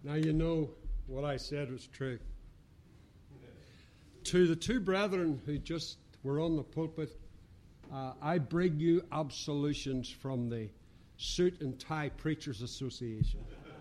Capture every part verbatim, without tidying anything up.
Now you know what I said was true. To the two brethren who just were on the pulpit, uh, I bring you absolutions from the Suit and Tie Preachers Association.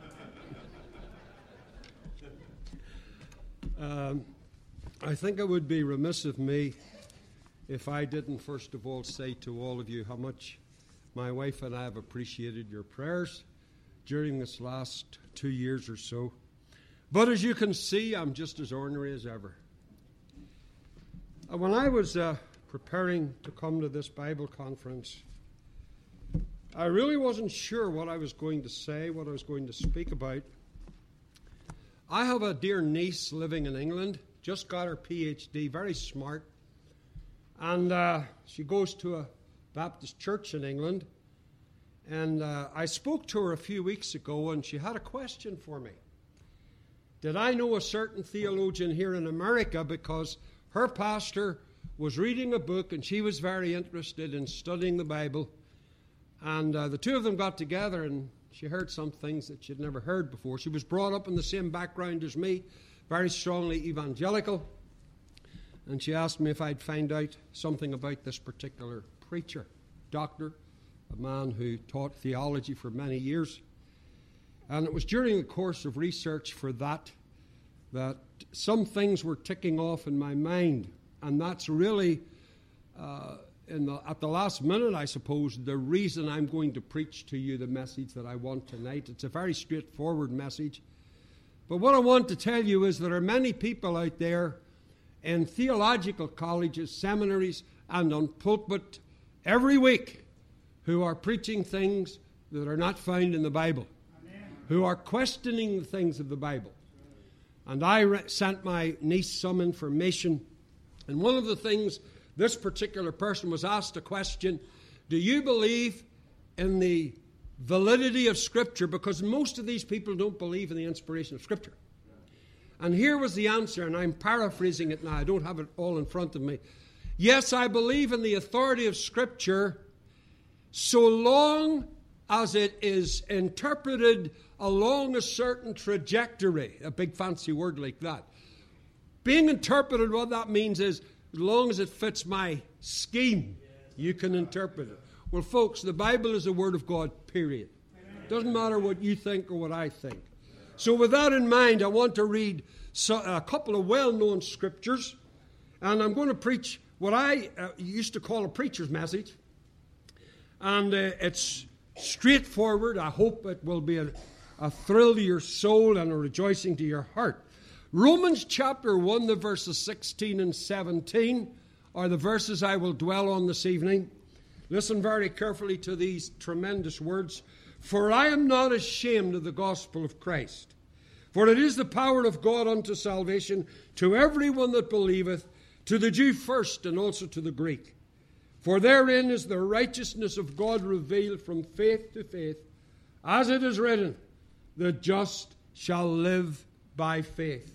um, I think it would be remiss of me if I didn't first of all say to all of you how much my wife and I have appreciated your prayers during this last two years or so. But as you can see, I'm just as ornery as ever. Uh, when I was uh, preparing to come to this Bible conference, I really wasn't sure what I was going to say, what I was going to speak about. I have a dear niece living in England, just got her P H D, very smart. And uh, she goes to a Baptist church in England. And uh, I spoke to her a few weeks ago, and she had a question for me. Did I know a certain theologian here in America? Because her pastor was reading a book, and she was very interested in studying the Bible. And uh, the two of them got together, and she heard some things that she'd never heard before. She was brought up in the same background as me, very strongly evangelical. And she asked me if I'd find out something about this particular preacher, doctor, a man who taught theology for many years. And it was during the course of research for that that some things were ticking off in my mind. And that's really, uh, in the, at the last minute, I suppose, the reason I'm going to preach to you the message that I want tonight. It's a very straightforward message. But what I want to tell you is there are many people out there in theological colleges, seminaries, and on pulpit every week who are preaching things that are not found in the Bible, Amen. Who are questioning the things of the Bible. And I re- sent my niece some information, and one of the things this particular person was asked a question, do you believe in the validity of Scripture? Because most of these people don't believe in the inspiration of Scripture. And here was the answer, and I'm paraphrasing it now. I don't have it all in front of me. Yes, I believe in the authority of Scripture so long as it is interpreted along a certain trajectory, a big fancy word like that. Being interpreted, what that means is as long as it fits my scheme, you can interpret it. Well, folks, the Bible is the Word of God, period. It doesn't matter what you think or what I think. So with that in mind, I want to read a couple of well-known scriptures, and I'm going to preach what I uh, used to call a preacher's message. And uh, it's straightforward. I hope it will be a, a thrill to your soul and a rejoicing to your heart. Romans chapter one, the verses sixteen and seventeen are the verses I will dwell on this evening. Listen very carefully to these tremendous words. For I am not ashamed of the gospel of Christ, for it is the power of God unto salvation to everyone that believeth, to the Jew first and also to the Greek. For therein is the righteousness of God revealed from faith to faith, as it is written, the just shall live by faith.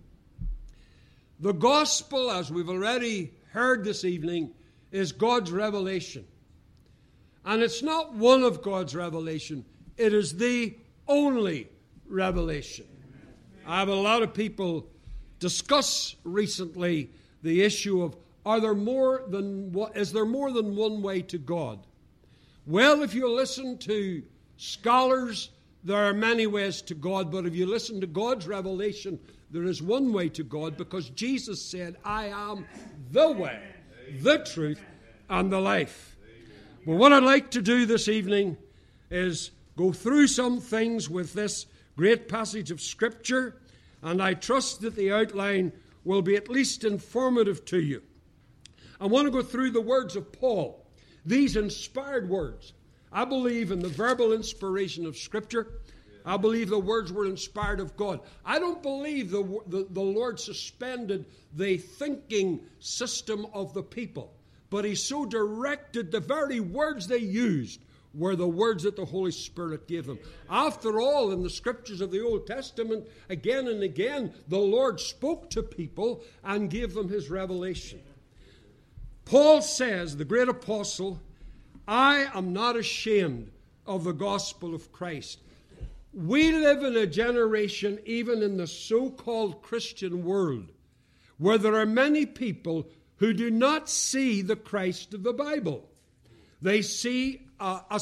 The gospel, as we've already heard this evening, is God's revelation. And it's not one of God's revelation. It is the only revelation. I have a lot of people discuss recently the issue of are there more than is there more than one way to God? Well, if you listen to scholars, there are many ways to God, but if you listen to God's revelation, there is one way to God, because Jesus said, I am the way, the truth, and the life. Well, what I'd like to do this evening is go through some things with this great passage of Scripture, and I trust that the outline will be at least informative to you. I want to go through the words of Paul, these inspired words. I believe in the verbal inspiration of Scripture. I believe the words were inspired of God. I don't believe the, the, the Lord suspended the thinking system of the people, but He so directed the very words they used were the words that the Holy Spirit gave them. After all, in the Scriptures of the Old Testament, again and again, the Lord spoke to people and gave them His revelation. Paul says, the great apostle, I am not ashamed of the gospel of Christ. we live in a generation, even in the so-called Christian world, where there are many people who do not see the Christ of the Bible. They see a, a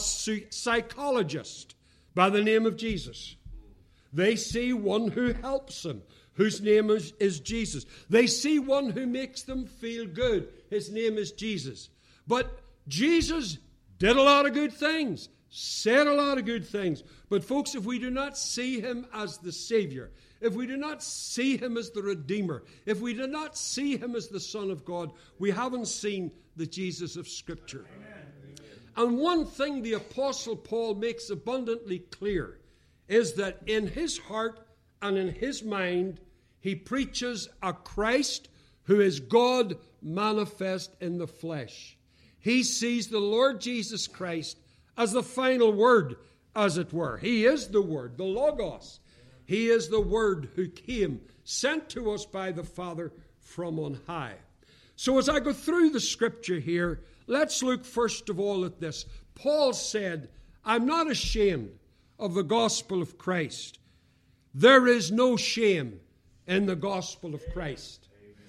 psychologist by the name of Jesus. They see one who helps them, whose name is, is Jesus. They see one who makes them feel good. His name is Jesus. But Jesus did a lot of good things, said a lot of good things. But folks, if we do not see him as the Savior, if we do not see him as the Redeemer, if we do not see him as the Son of God, we haven't seen the Jesus of Scripture. Amen. And one thing the Apostle Paul makes abundantly clear is that in his heart and in his mind, he preaches a Christ who is God manifest in the flesh. He sees the Lord Jesus Christ as the final word, as it were. He is the Word, the Logos. He is the Word who came, sent to us by the Father from on high. So as I go through the Scripture here, let's look first of all at this. Paul said, I'm not ashamed of the gospel of Christ. There is no shame in the gospel of Christ.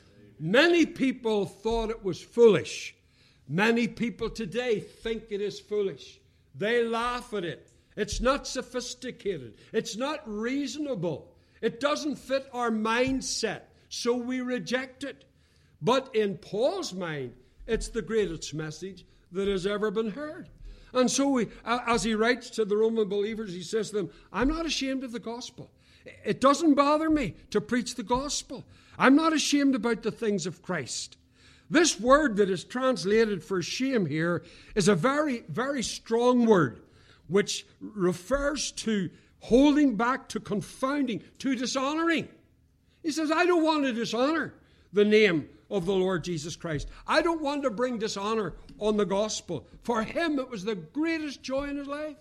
Many people thought it was foolish. Many people today think it is foolish. They laugh at it. It's not sophisticated. It's not reasonable. It doesn't fit our mindset, so we reject it. But in Paul's mind, it's the greatest message that has ever been heard. And so we, as he writes to the Roman believers, he says to them, I'm not ashamed of the gospel. It doesn't bother me to preach the gospel. I'm not ashamed about the things of Christ. This word that is translated for shame here is a very, very strong word, which refers to holding back, to confounding, to dishonoring. He says, I don't want to dishonor the name of the Lord Jesus Christ. I don't want to bring dishonor on the gospel. For him, it was the greatest joy in his life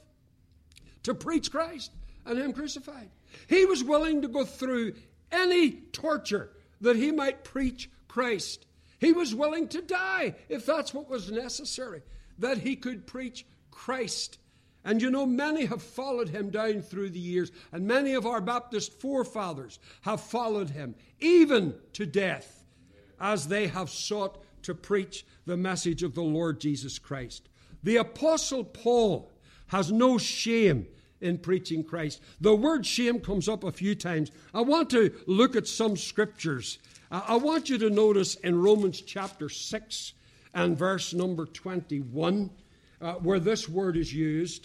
to preach Christ and him crucified. He was willing to go through any torture that he might preach Christ. He was willing to die, if that's what was necessary, that he could preach Christ. And you know, many have followed him down through the years, and many of our Baptist forefathers have followed him, even to death, as they have sought to preach the message of the Lord Jesus Christ. The Apostle Paul has no shame in preaching Christ. The word shame comes up a few times. I want to look at some scriptures. I want you to notice in Romans chapter six and verse number twenty-one, uh, where this word is used.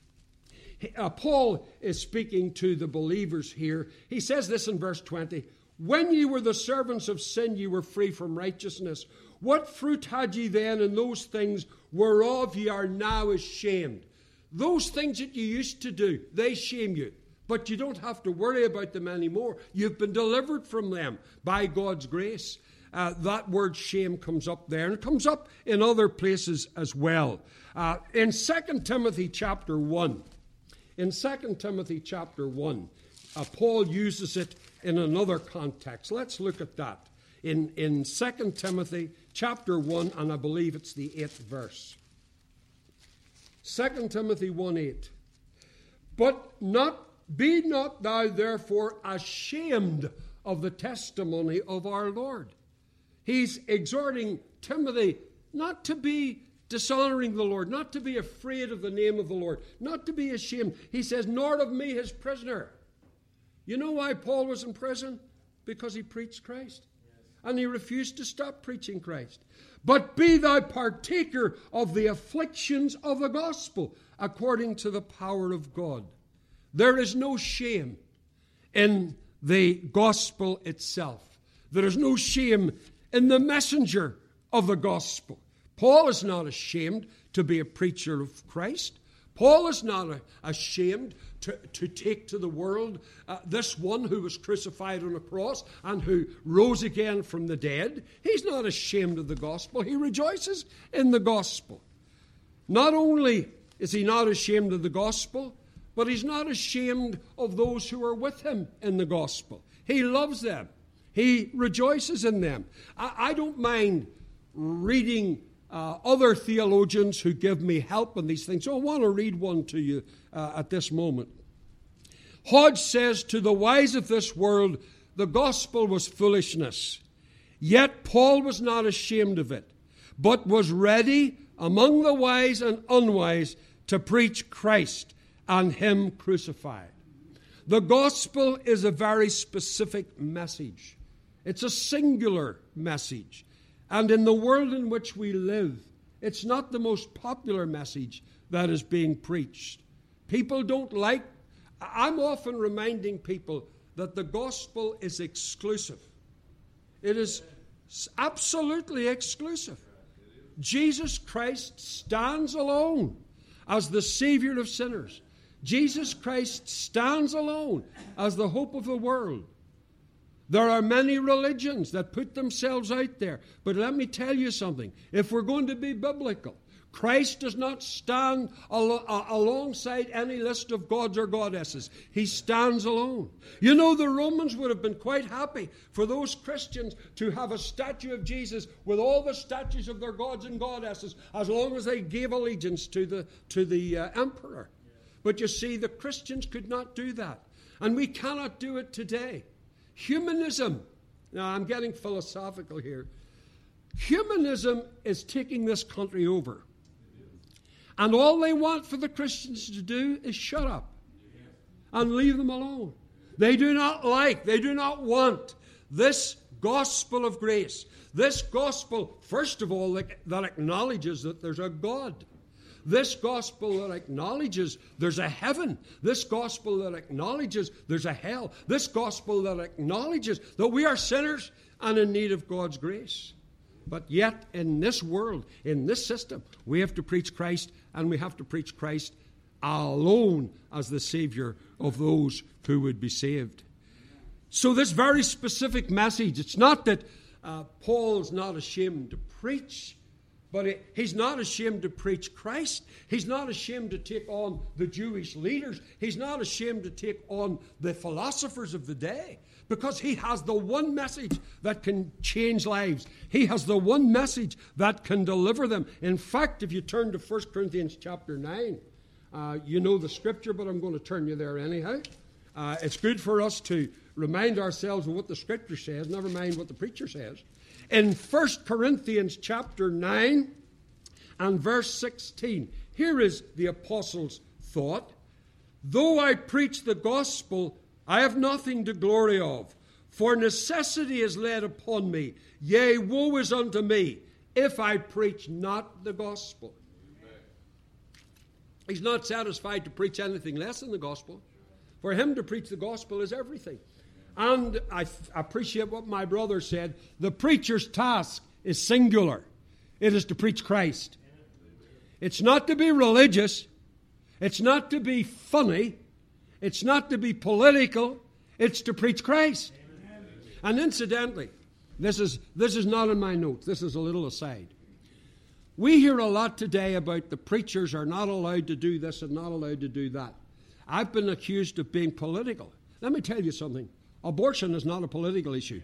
Uh, Paul is speaking to the believers here. He says this in verse twenty, when ye were the servants of sin, ye were free from righteousness. What fruit had ye then in those things whereof ye are now ashamed? Those things that you used to do, they shame you. But you don't have to worry about them anymore. You've been delivered from them by God's grace. Uh, that word shame comes up there, and it comes up in other places as well. Uh, in Second Timothy chapter one, in Second Timothy chapter one, uh, Paul uses it in another context. Let's look at that. In, in Second Timothy chapter one, and I believe it's the eighth verse. Second Timothy one eight. But not be not thou therefore ashamed of the testimony of our Lord. He's exhorting Timothy not to be dishonoring the Lord, not to be afraid of the name of the Lord, not to be ashamed. He says, nor of me his prisoner. You know why Paul was in prison? Because he preached Christ. And he refused to stop preaching Christ. But be thou partaker of the afflictions of the gospel, according to the power of God. There is no shame in the gospel itself. There is no shame in the messenger of the gospel. Paul is not ashamed to be a preacher of Christ. Paul is not ashamed to, to take to the world uh, this one who was crucified on a cross and who rose again from the dead. He's not ashamed of the gospel. He rejoices in the gospel. Not only is he not ashamed of the gospel, but he's not ashamed of those who are with him in the gospel. He loves them. He rejoices in them. I, I don't mind reading uh, other theologians who give me help on these things. So I want to read one to you uh, at this moment. Hodge says, to the wise of this world, the gospel was foolishness. Yet Paul was not ashamed of it, but was ready among the wise and unwise to preach Christ and Him crucified. The gospel is a very specific message. It's a singular message. And in the world in which we live, it's not the most popular message that is being preached. People don't like, I'm often reminding people that the gospel is exclusive. It is absolutely exclusive. Jesus Christ stands alone as the Savior of sinners. Jesus Christ stands alone as the hope of the world. There are many religions that put themselves out there. But let me tell you something. If we're going to be biblical, Christ does not stand al- alongside any list of gods or goddesses. He stands alone. You know, the Romans would have been quite happy for those Christians to have a statue of Jesus with all the statues of their gods and goddesses, as long as they gave allegiance to the, to the uh, emperor. But you see, the Christians could not do that. And we cannot do it today. Humanism, now I'm getting philosophical here. Humanism is taking this country over. And all they want for the Christians to do is shut up and leave them alone. They do not like, they do not want this gospel of grace. This gospel, first of all, that, that acknowledges that there's a God. This gospel that acknowledges there's a heaven. This gospel that acknowledges there's a hell. This gospel that acknowledges that we are sinners and in need of God's grace. But yet, in this world, in this system, we have to preach Christ, and we have to preach Christ alone as the Savior of those who would be saved. So this very specific message, it's not that uh, Paul's not ashamed to preach, but it, he's not ashamed to preach Christ. He's not ashamed to take on the Jewish leaders. He's not ashamed to take on the philosophers of the day, because he has the one message that can change lives. He has the one message that can deliver them. In fact, if you turn to First Corinthians chapter nine, uh, you know the scripture, but I'm going to turn you there anyhow. Uh, it's good for us to remind ourselves of what the scripture says, never mind what the preacher says. In First Corinthians chapter nine and verse sixteen, here is the apostle's thought. Though I preach the gospel, I have nothing to glory of, for necessity is laid upon me. Yea, woe is unto me, if I preach not the gospel. He's not satisfied to preach anything less than the gospel. For him to preach the gospel is everything. And I f- appreciate what my brother said. The preacher's task is singular. It is to preach Christ. It's not to be religious. It's not to be funny. It's not to be political. It's to preach Christ. And incidentally, this is, this is not in my notes. This is a little aside. We hear a lot today about the preachers are not allowed to do this and not allowed to do that. I've been accused of being political. Let me tell you something. Abortion is not a political issue.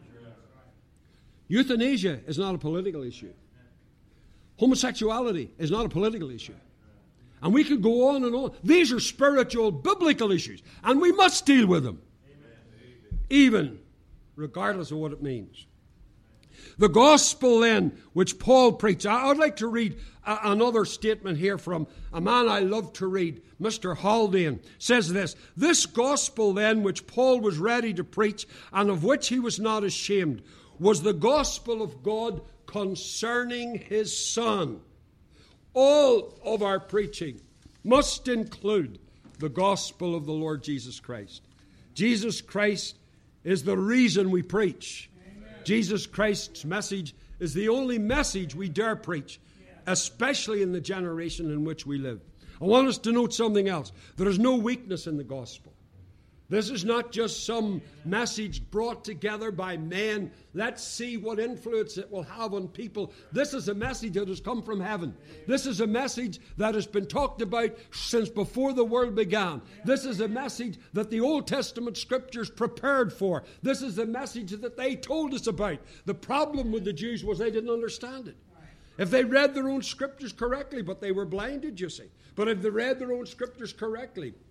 Euthanasia is not a political issue. Homosexuality is not a political issue. And we could go on and on. These are spiritual, biblical issues, and we must deal with them, even regardless of what it means. The gospel then, which Paul preached. I would like to read a, another statement here from a man I love to read, Mister Haldane. Says this: this gospel then, which Paul was ready to preach, and of which he was not ashamed, was the gospel of God concerning his Son. All of our preaching must include the gospel of the Lord Jesus Christ. Jesus Christ is the reason we preach. Amen. Jesus Christ's message is the only message we dare preach, especially in the generation in which we live. I want us to note something else. There is no weakness in the gospel. This is not just some message brought together by men. Let's see what influence it will have on people. This is a message that has come from heaven. This is a message that has been talked about since before the world began. This is a message that the Old Testament scriptures prepared for. This is a message that they told us about. The problem with the Jews was they didn't understand it. If they read their own scriptures correctly, but they were blinded, you see. But if they read their own scriptures correctly,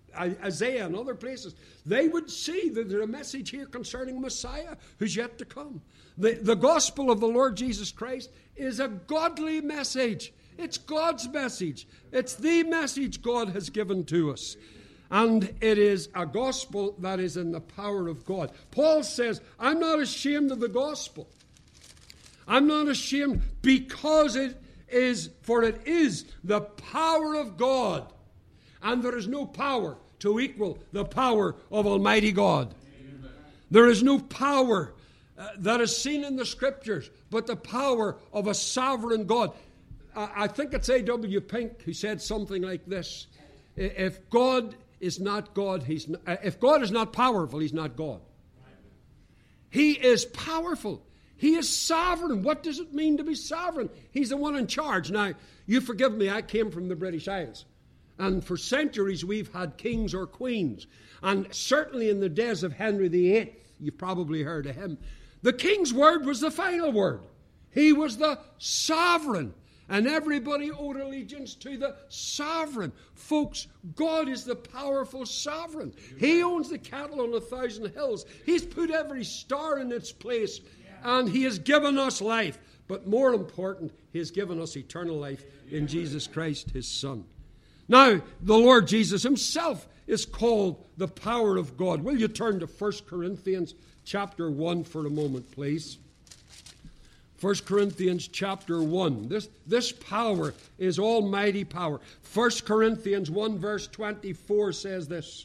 Isaiah and other places, they would see that there's a message here concerning Messiah who's yet to come. The, the gospel of the Lord Jesus Christ is a godly message. It's God's message. It's the message God has given to us. And it is a gospel that is in the power of God. Paul says, I'm not ashamed of the gospel. I'm not ashamed because it is, for it is the power of God. And there is no power to equal the power of Almighty God. Amen. There is no power uh, that is seen in the Scriptures, but the power of a sovereign God. Uh, I think it's A W Pink who said something like this. If God is not God, he's not, uh, if God is not powerful, he's not God. He is powerful. He is sovereign. What does it mean to be sovereign? He's the one in charge. Now, you forgive me, I came from the British Isles. And for centuries we've had kings or queens. And certainly in the days of Henry the Eighth, you've probably heard of him, the king's word was the final word. He was the sovereign. And everybody owed allegiance to the sovereign. Folks, God is the powerful sovereign. He owns the cattle on a thousand hills. He's put every star in its place. And he has given us life. But more important, he has given us eternal life in Jesus Christ, his Son. Now, the Lord Jesus himself is called the power of God. Will you turn to First Corinthians chapter one for a moment, please? First Corinthians chapter one. This, this power is almighty power. First Corinthians one verse twenty-four says this.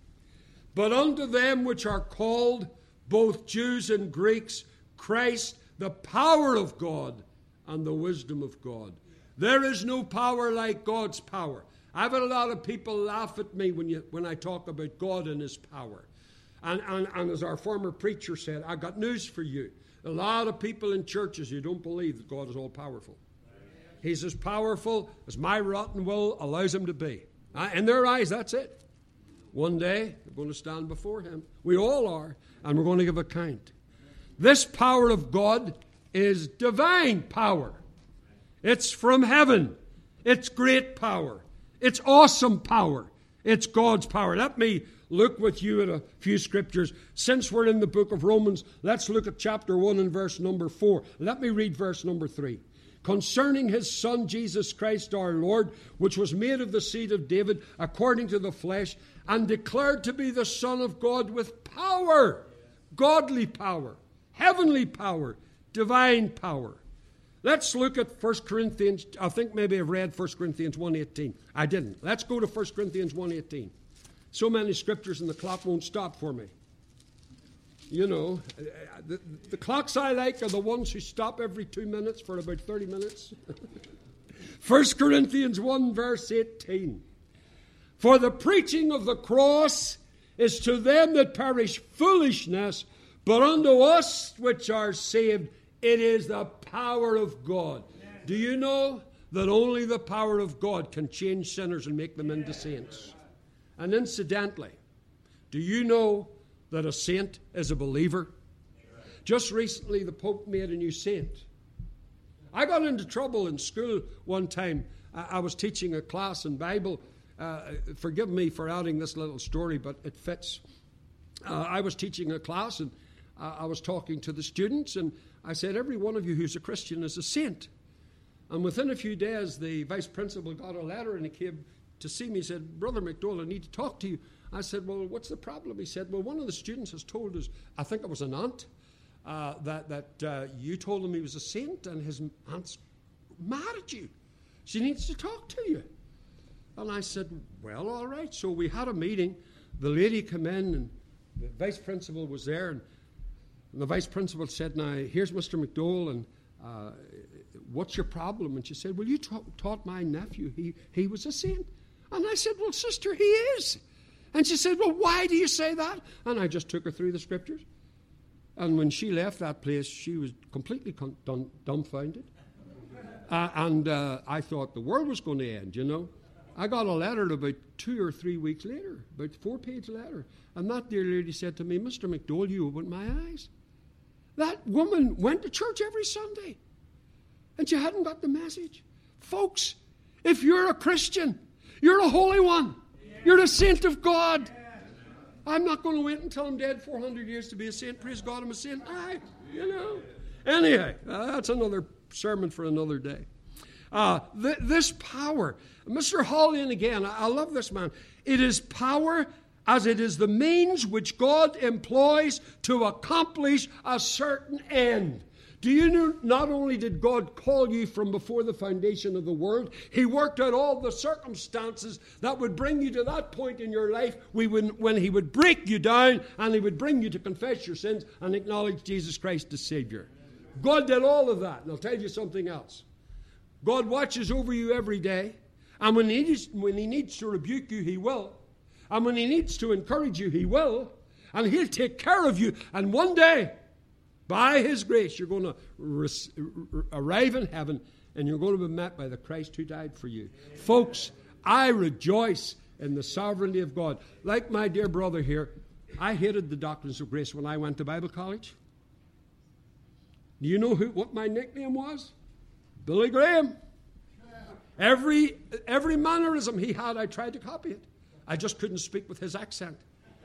But unto them which are called, both Jews and Greeks, Christ, the power of God and the wisdom of God. There is no power like God's power. I've had a lot of people laugh at me when you when I talk about God and his power. And, and, and as our former preacher said, I got news for you. A lot of people in churches who don't believe that God is all-powerful. He's as powerful as my rotten will allows him to be. Uh, in their eyes, that's it. One day, we're going to stand before him. We all are, and we're going to give account. This power of God is divine power. It's from heaven. It's great power. It's awesome power. It's God's power. Let me look with you at a few scriptures. Since we're in the book of Romans, let's look at chapter one and verse number four. Let me read verse number three. Concerning his Son, Jesus Christ our Lord, which was made of the seed of David according to the flesh, and declared to be the Son of God with power, godly power, heavenly power, divine power. Let's look at First Corinthians. I think maybe I've read First Corinthians one eighteen. I didn't. Let's go to First Corinthians one eighteen. So many scriptures and the clock won't stop for me. You know, the, the clocks I like are the ones who stop every two minutes for about thirty minutes. First Corinthians one verse eighteen. For the preaching of the cross is to them that perish foolishness, but unto us which are saved it is the power of God. Do you know that only the power of God can change sinners and make them into saints? And incidentally, do you know that a saint is a believer? Just recently, the Pope made a new saint. I got into trouble in school one time. I was teaching a class in Bible. Uh, forgive me for adding this little story, but it fits. Uh, I was teaching a class, and uh, I was talking to the students, and I said, every one of you who's a Christian is a saint. And within a few days, the vice principal got a letter, and he came to see me. He said, Brother McDowell, I need to talk to you. I said, well, what's the problem? He said, well, one of the students has told us, I think it was an aunt, uh, that, that uh, you told him he was a saint, and his aunt's mad at you. She needs to talk to you. And I said, well, all right. So we had a meeting. The lady came in, and the vice principal was there, and And the vice principal said, now, here's Mister McDowell, and uh, what's your problem? And she said, well, you ta- taught my nephew he, he was a saint. And I said, well, sister, he is. And she said, well, why do you say that? And I just took her through the scriptures. And when she left that place, she was completely con- dum- dumbfounded. Uh, and uh, I thought the world was going to end, you know. I got a letter about two or three weeks later, about a four-page letter. And that dear lady said to me, Mister McDowell, you opened my eyes. That woman went to church every Sunday, and she hadn't got the message. Folks, if you're a Christian, you're a holy one. Yeah. You're a saint of God. I'm not going to wait until I'm dead four hundred years to be a saint. Praise God, I'm a saint. I, you know. Anyhow, uh, that's another sermon for another day. Uh, th- this power, Mister Hollian again, I-, I love this man. It is power as it is the means which God employs to accomplish a certain end. Do you know, not only did God call you from before the foundation of the world, He worked out all the circumstances that would bring you to that point in your life when He would break you down and He would bring you to confess your sins and acknowledge Jesus Christ as Savior. God did all of that. And I'll tell you something else. God watches over you every day. And when he, needs, when he needs to rebuke you, He will. And when He needs to encourage you, He will. And He'll take care of you. And one day, by His grace, you're going to res- arrive in heaven, and you're going to be met by the Christ who died for you. Amen. Folks, I rejoice in the sovereignty of God. Like my dear brother here, I hated the doctrines of grace when I went to Bible college. Do you know who, what my nickname was? Billy Graham. Every, every mannerism he had, I tried to copy it. I just couldn't speak with his accent.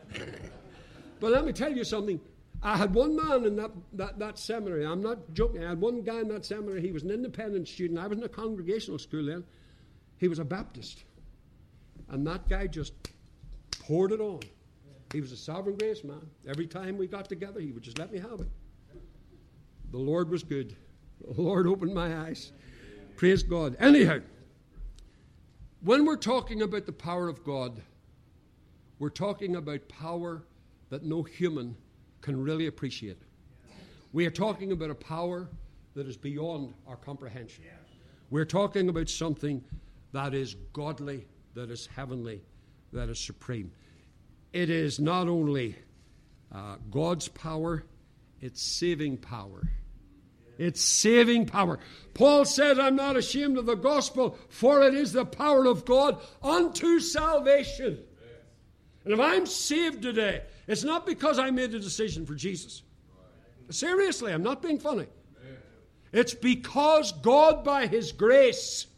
But let me tell you something. I had one man in that, that, that seminary. I'm not joking. I had one guy in that seminary. He was an independent student. I was in a congregational school then. He was a Baptist. And that guy just poured it on. He was a sovereign grace man. Every time we got together, he would just let me have it. The Lord was good. The Lord opened my eyes. Praise God. Anyhow, when we're talking about the power of God, we're talking about power that no human can really appreciate. We are talking about a power that is beyond our comprehension. We're talking about something that is godly, that is heavenly, that is supreme. It is not only uh, God's power, it's saving power. It's saving power. Paul said, I'm not ashamed of the gospel, for it is the power of God unto salvation. And if I'm saved today, it's not because I made a decision for Jesus. Seriously, I'm not being funny. It's because God, by His grace,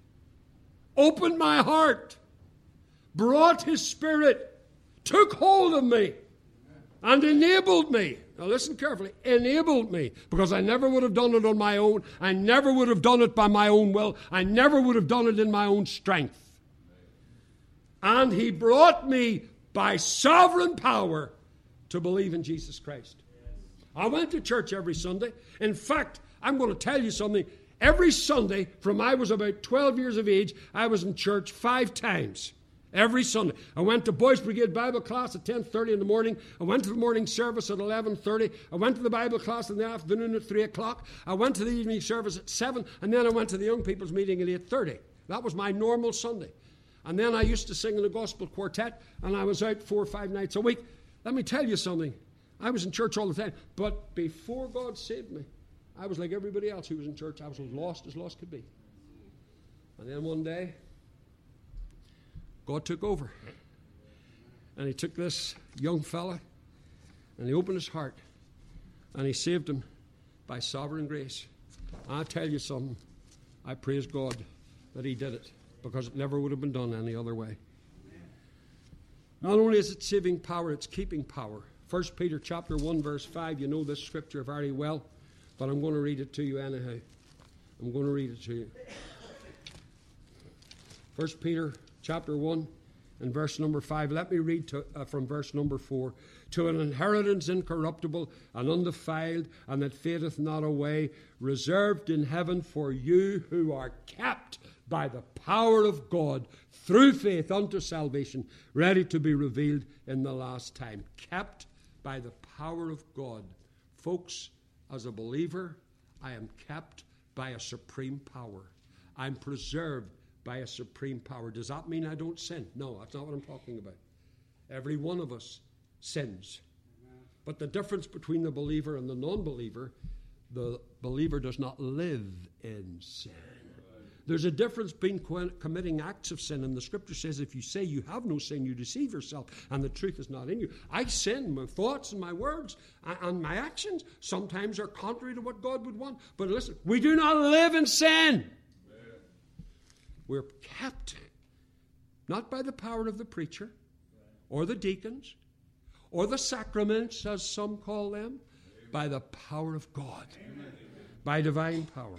opened my heart, brought His Spirit, took hold of me, and enabled me. Now listen carefully. Enabled me. Because I never would have done it on my own. I never would have done it by my own will. I never would have done it in my own strength. And He brought me by sovereign power to believe in Jesus Christ. I went to church every Sunday. In fact, I'm going to tell you something. Every Sunday, from I was about twelve years of age, I was in church five times. Every Sunday. I went to Boys Brigade Bible class at ten thirty in the morning. I went to the morning service at eleven thirty. I went to the Bible class in the afternoon at three o'clock. I went to the evening service at seven. And then I went to the young people's meeting at eight thirty. That was my normal Sunday. And then I used to sing in the gospel quartet, and I was out four or five nights a week. Let me tell you something. I was in church all the time. But before God saved me, I was like everybody else who was in church. I was as lost as lost could be. And then one day, God took over. And He took this young fella, and He opened his heart, and He saved him by sovereign grace. I tell you something, I praise God that He did it, because it never would have been done any other way. Not only is it saving power, it's keeping power. First Peter chapter one, verse five, you know this scripture very well, but I'm going to read it to you anyhow. I'm going to read it to you. First Peter chapter one and verse number five. Let me read to, uh, from verse number four. To an inheritance incorruptible and undefiled, and that fadeth not away, reserved in heaven for you who are kept by the power of God through faith unto salvation, ready to be revealed in the last time. Kept by the power of God. Folks, as a believer, I am kept by a supreme power. I'm preserved by a supreme power. Does that mean I don't sin? No, that's not what I'm talking about. Every one of us sins. But the difference between the believer and the non-believer, the believer does not live in sin. There's a difference between committing acts of sin, and the Scripture says if you say you have no sin, you deceive yourself, and the truth is not in you. I sin. My thoughts and my words and my actions sometimes are contrary to what God would want. But listen, we do not live in sin. We're kept Not by the power of the preacher, or the deacons, or the sacraments, as some call them, by the power of God, by divine power.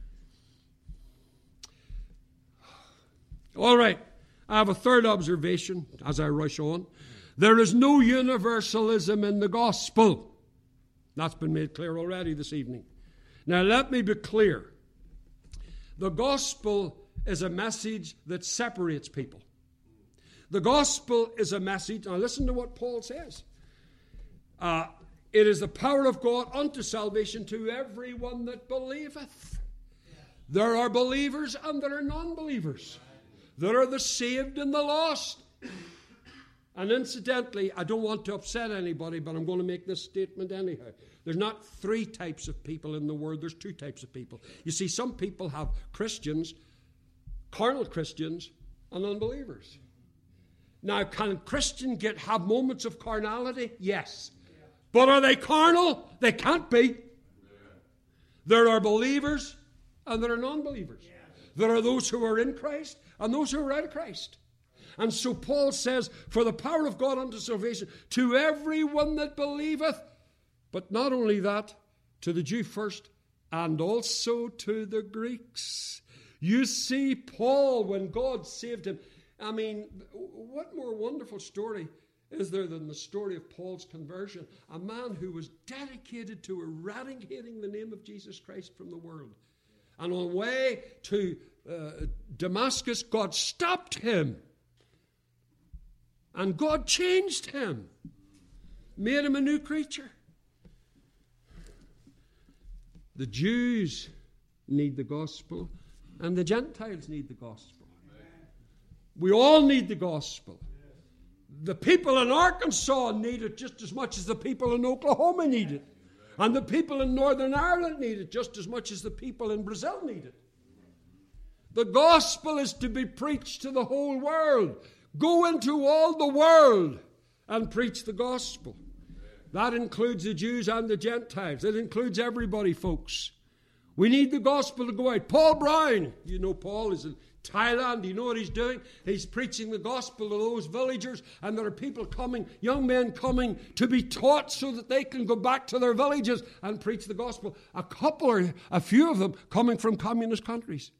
All right, I have a third observation as I rush on. There is no universalism in the gospel. That's been made clear already this evening. Now, let me be clear. The gospel is a message that separates people. The gospel is a message, now listen to what Paul says. Uh, it is the power of God unto salvation to everyone that believeth. There are believers and there are non-believers. There are the saved and the lost. And incidentally, I don't want to upset anybody, but I'm going to make this statement anyhow. There's not three types of people in the world. There's two types of people. You see, some people have Christians, carnal Christians, and unbelievers. Now, can a Christian get have moments of carnality? Yes. But are they carnal? They can't be. There are believers and there are non-believers. There are those who are in Christ and those who are out of Christ. And so Paul says, for the power of God unto salvation to everyone that believeth. But not only that, to the Jew first, and also to the Greeks. You see, Paul, when God saved him, I mean, what more wonderful story is there than the story of Paul's conversion? A man who was dedicated to eradicating the name of Jesus Christ from the world. And on the way to uh, Damascus, God stopped him. And God changed him. Made him a new creature. The Jews need the gospel, and the Gentiles need the gospel. We all need the gospel. The people in Arkansas need it just as much as the people in Oklahoma need it. And the people in Northern Ireland need it just as much as the people in Brazil need it. The gospel is to be preached to the whole world. Go into all the world and preach the gospel. That includes the Jews and the Gentiles. It includes everybody, folks. We need the gospel to go out. Paul Brown, you know Paul is in Thailand. You know what he's doing? He's preaching the gospel to those villagers, and there are people coming, young men coming to be taught so that they can go back to their villages and preach the gospel. A couple or a few of them coming from communist countries.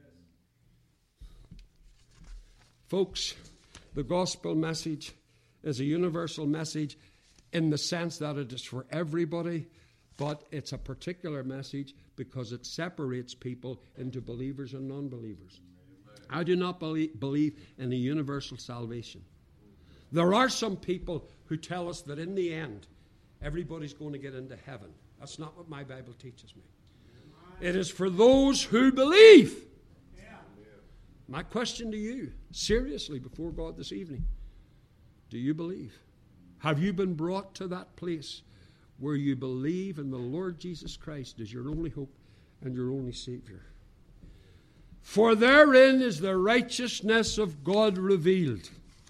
Folks, the gospel message is a universal message in the sense that it is for everybody, but it's a particular message because it separates people into believers and non-believers. I do not believe, believe in a universal salvation. There are some people who tell us that in the end, everybody's going to get into heaven. That's not what my Bible teaches me. It is for those who believe. My question to you, seriously, before God this evening, do you believe? Have you been brought to that place where you believe in the Lord Jesus Christ as your only hope and your only Savior? For therein is the righteousness of God revealed.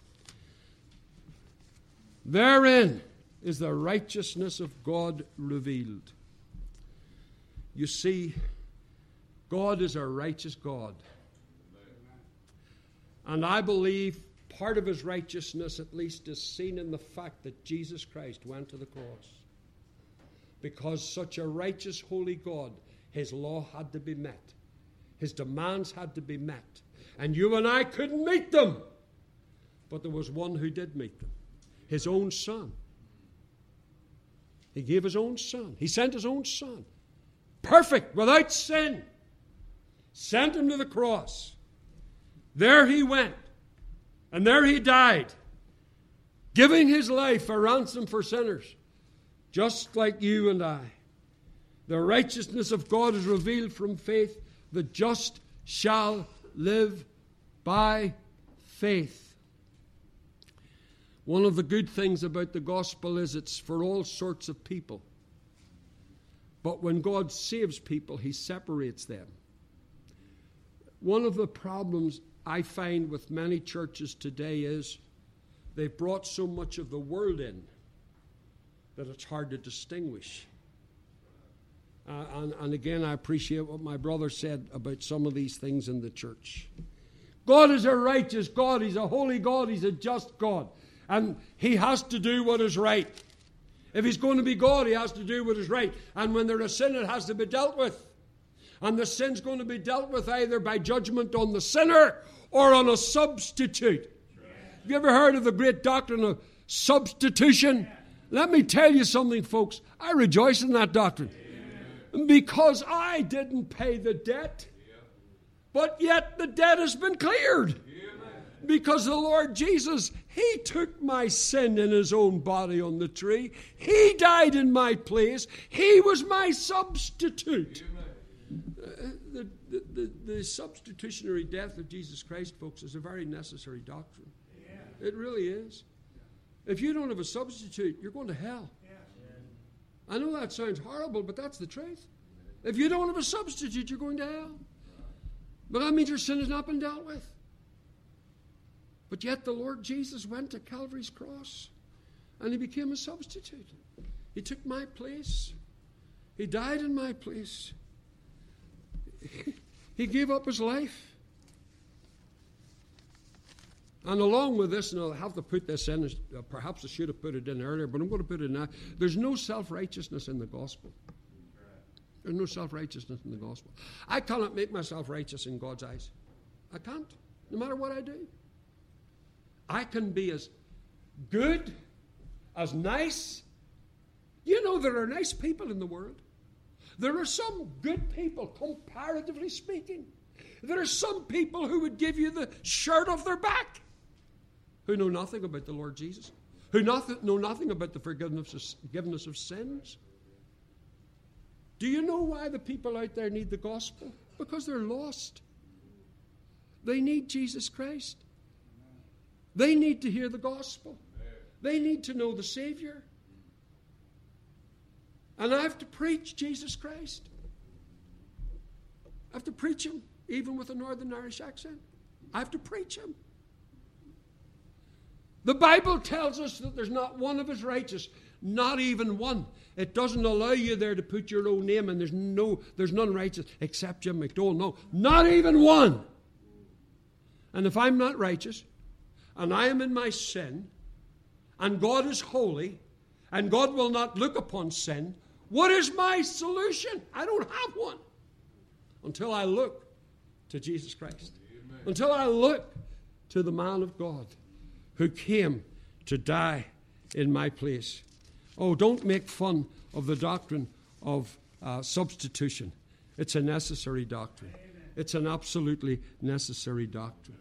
Therein is the righteousness of God revealed. You see, God is a righteous God. And I believe part of his righteousness, at least, is seen in the fact that Jesus Christ went to the cross. Because such a righteous, holy God, his law had to be met. His demands had to be met. And you and I couldn't meet them. But there was one who did meet them. His own Son. He gave his own Son. He sent his own Son. Perfect, without sin. Sent him to the cross. There he went. And there he died. Giving his life a ransom for sinners. Just like you and I. The righteousness of God is revealed from faith. The just shall live by faith. One of the good things about the gospel is it's for all sorts of people. But when God saves people, he separates them. One of the problems I find with many churches today is they've brought so much of the world in that it's hard to distinguish. Uh, and, and again, I appreciate what my brother said about some of these things in the church. God is a righteous God. He's a holy God. He's a just God. And He has to do what is right. If He's going to be God, He has to do what is right. And when there is sin, it has to be dealt with. And the sin's going to be dealt with either by judgment on the sinner or on a substitute. Have you ever heard of the great doctrine of substitution? Let me tell you something, folks. I rejoice in that doctrine. Because I didn't pay the debt. But yet the debt has been cleared. Because the Lord Jesus, He took my sin in His own body on the tree. He died in my place. He was my substitute. Uh, the, the, the, the substitutionary death of Jesus Christ, folks, is a very necessary doctrine. It really is. If you don't have a substitute, you're going to hell. I know that sounds horrible, but that's the truth. If you don't have a substitute, you're going to hell. But that means your sin has not been dealt with. But yet the Lord Jesus went to Calvary's cross and He became a substitute. He took my place. He died in my place. He gave up His life. And along with this, and I'll have to put this in, perhaps I should have put it in earlier, but I'm going to put it in now. There's no self-righteousness in the gospel. There's no self-righteousness in the gospel. I cannot make myself righteous in God's eyes. I can't, no matter what I do. I can be as good, as nice. You know, there are nice people in the world. There are some good people, comparatively speaking. There are some people who would give you the shirt off their back, who know nothing about the Lord Jesus, who nothing, know nothing about the forgiveness of, forgiveness of sins. Do you know why the people out there need the gospel? Because they're lost. They need Jesus Christ. They need to hear the gospel. They need to know the Savior. And I have to preach Jesus Christ. I have to preach Him, even with a Northern Irish accent. I have to preach Him. The Bible tells us that there's not one of us righteous, not even one. It doesn't allow you there to put your own name, and there's no, there's none righteous except Jim McDowell. No, not even one. And if I'm not righteous, and I am in my sin, and God is holy, and God will not look upon sin, what is my solution? I don't have one until I look to Jesus Christ. Amen. Until I look to the man of God who came to die in my place. Oh, don't make fun of the doctrine of uh, substitution. It's a necessary doctrine. Amen. It's an absolutely necessary doctrine.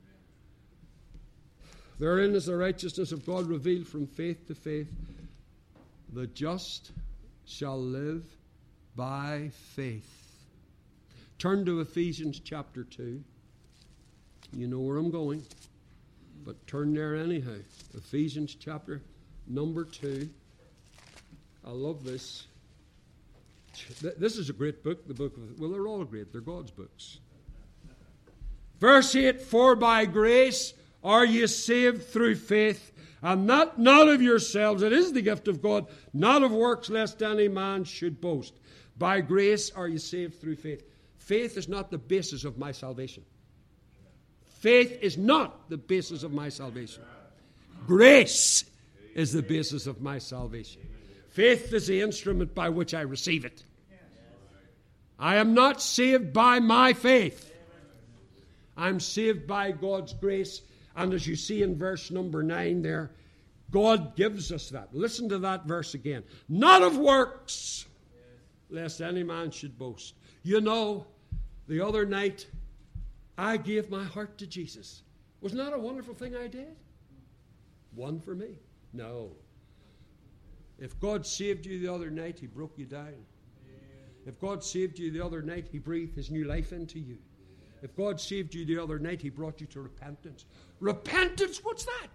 Therein is the righteousness of God revealed from faith to faith. The just shall live by faith. Turn to Ephesians chapter two. You know where I'm going, but turn there anyhow. Ephesians chapter number two. I love this. This is a great book, the book of, well, they're all great. They're God's books. Verse eight, for by grace are ye saved through faith, and that not of yourselves, it is the gift of God, not of works, lest any man should boast. By grace are you saved through faith. Faith is not the basis of my salvation. Faith is not the basis of my salvation. Grace is the basis of my salvation. Faith is the instrument by which I receive it. I am not saved by my faith. I'm saved by God's grace. And as you see in verse number nine there, God gives us that. Listen to that verse again. Not of works, lest any man should boast. You know, the other night, I gave my heart to Jesus. Wasn't that a wonderful thing I did? One for me? No. If God saved you the other night, He broke you down. If God saved you the other night, He breathed His new life into you. If God saved you the other night, He brought you to repentance. Repentance, what's that?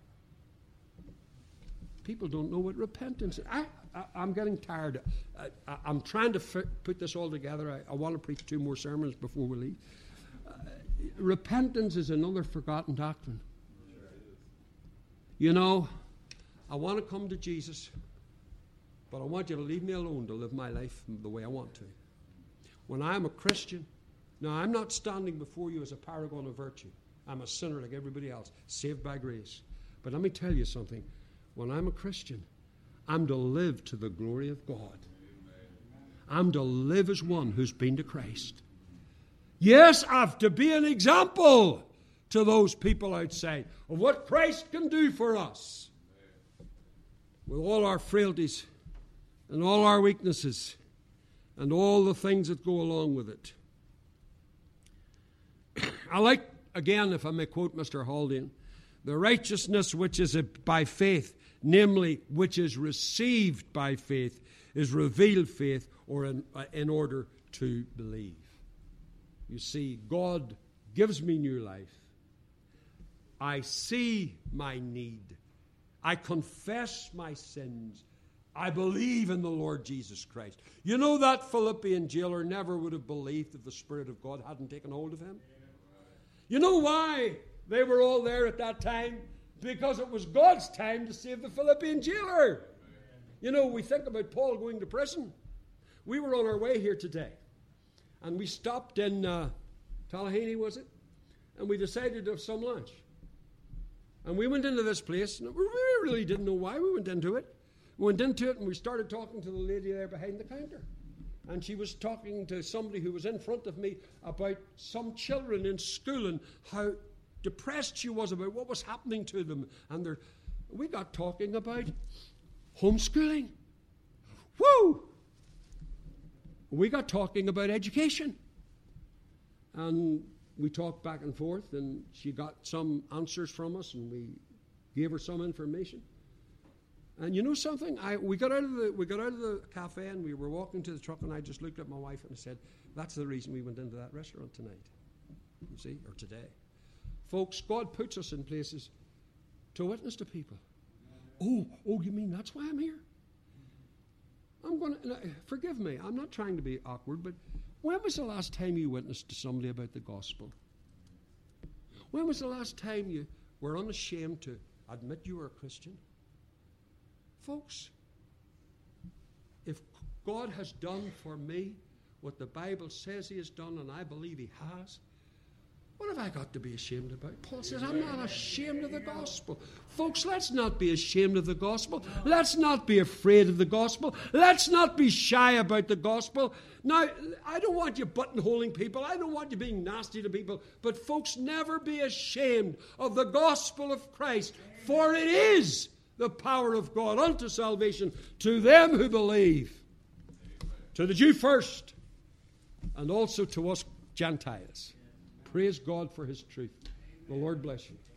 People don't know what repentance is. I, I, I'm getting tired. I, I, I'm trying to f- put this all together. I, I want to preach two more sermons before we leave. Uh, repentance is another forgotten doctrine. You know, I want to come to Jesus, but I want you to leave me alone to live my life the way I want to. When I'm a Christian, now I'm not standing before you as a paragon of virtue. I'm a sinner like everybody else, saved by grace. But let me tell you something. When I'm a Christian, I'm to live to the glory of God. I'm to live as one who's been to Christ. Yes, I have to be an example to those people outside of what Christ can do for us. With all our frailties and all our weaknesses and all the things that go along with it. I like, again, if I may quote Mister Haldane, the righteousness which is by faith, namely, which is received by faith, is revealed faith, or in, uh, in order to believe. You see, God gives me new life. I see my need. I confess my sins. I believe in the Lord Jesus Christ. You know that Philippian jailer never would have believed if the Spirit of God hadn't taken hold of him? You know why they were all there at that time? Because it was God's time to save the Philippian jailer. You know, we think about Paul going to prison. We were on our way here today, and we stopped in uh, Tallahassee, was it? And we decided to have some lunch. And we went into this place, and we really didn't know why we went into it. We went into it, and we started talking to the lady there behind the counter. And she was talking to somebody who was in front of me about some children in school and how depressed she was about what was happening to them. And we got talking about homeschooling. Woo! We got talking about education. And we talked back and forth, and she got some answers from us, and we gave her some information. And you know something? I we got out of the we got out of the cafe, and we were walking to the truck, and I just looked at my wife and I said, "That's the reason we went into that restaurant tonight." You see, or today, folks. God puts us in places to witness to people. Oh, oh, you mean that's why I'm here? I'm going to forgive me. I'm not trying to be awkward, but when was the last time you witnessed to somebody about the gospel? When was the last time you were unashamed to admit you were a Christian? Folks, if God has done for me what the Bible says he has done, and I believe he has, what have I got to be ashamed about? Paul says, I'm not ashamed of the gospel. Folks, let's not be ashamed of the gospel. Let's not be afraid of the gospel. Let's not be shy about the gospel. Now, I don't want you buttonholing people. I don't want you being nasty to people. But folks, never be ashamed of the gospel of Christ, for it is the power of God unto salvation to them who believe. To the Jew first, and also to us Gentiles. Praise God for his truth. The Lord bless you.